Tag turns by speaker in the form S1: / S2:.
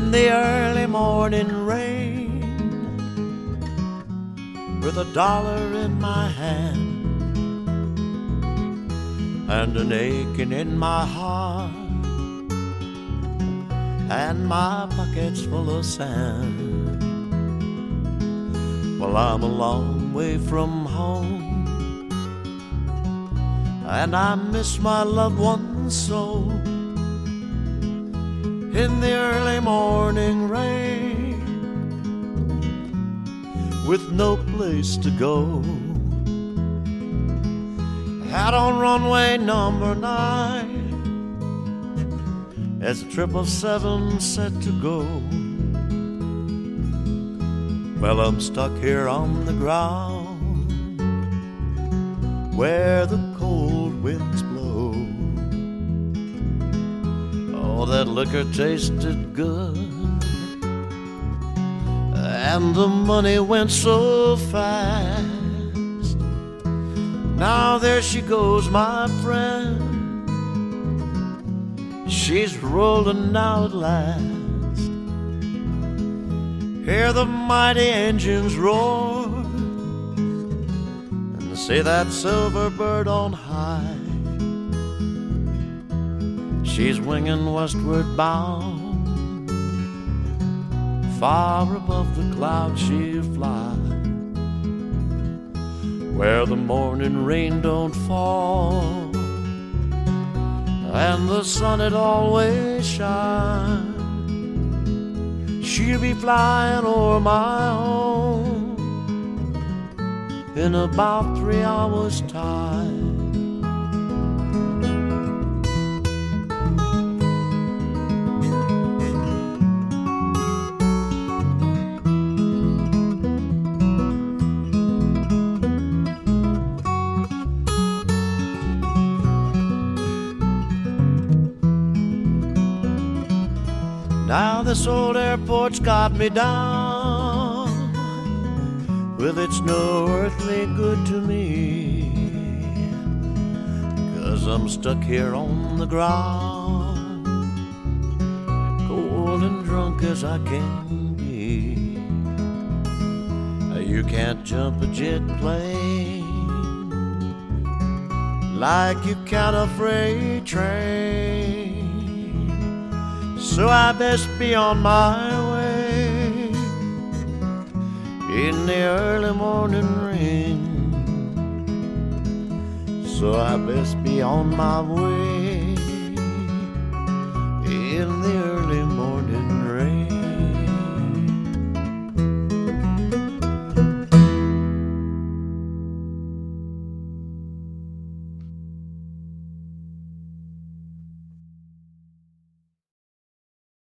S1: in the early morning rain, with $1 in my hand and an aching in my heart, and my pockets full of sand. Well, I'm a long way from home, and I miss my loved ones so. In the early morning rain, with no place to go, out on runway number 9, as the 777 set to go. Well, I'm stuck here on the ground where the cold winds blow. Oh, that liquor tasted good, and the money went so fast. Now there she goes, my friend, she's rolling now at last. Hear the mighty engines roar, and see that silver bird on high. She's winging westward bound, far above the clouds she'll fly, where the morning rain don't fall, and the sun it always shines. She'll be flying o'er my home in about 3 hours' time. Now this old airport's got me down, well, it's no earthly good to me, 'cause I'm stuck here on the ground, cold and drunk as I can be. You can't jump a jet plane like you can a freight train, so I best be on my way in the early morning rain. So I best be on my way in the early morning